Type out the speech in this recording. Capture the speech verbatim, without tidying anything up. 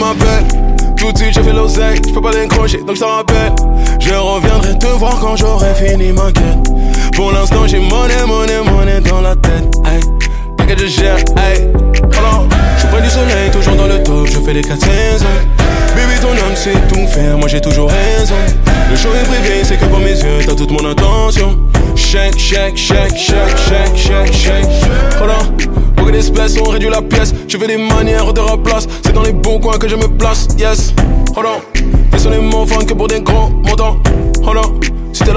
rappelle. Tout de suite j'ai fait l'oseille, j'peux pas décrocher donc j't'en rappelle. Je reviendrai te voir quand j'aurai fini ma quête. Pour l'instant j'ai monnaie, monnaie, monnaie dans la tête. Hey, t'inquiète je gère, hey. Alors, je prends du soleil, toujours dans le top, je fais les quatre saisons. Baby ton homme sait tout faire, moi j'ai toujours raison. Le show est privé, c'est que pour mes yeux, t'as toute mon attention. Shake, shake, shake, shake, shake, shake, shake. Hold on, pour que les espèces ont réduit la pièce. Je fais des manières de replace, c'est dans les bons coins que je me place, yes. Hold on, fais sonner mon phone que pour des gros montants. Hold on,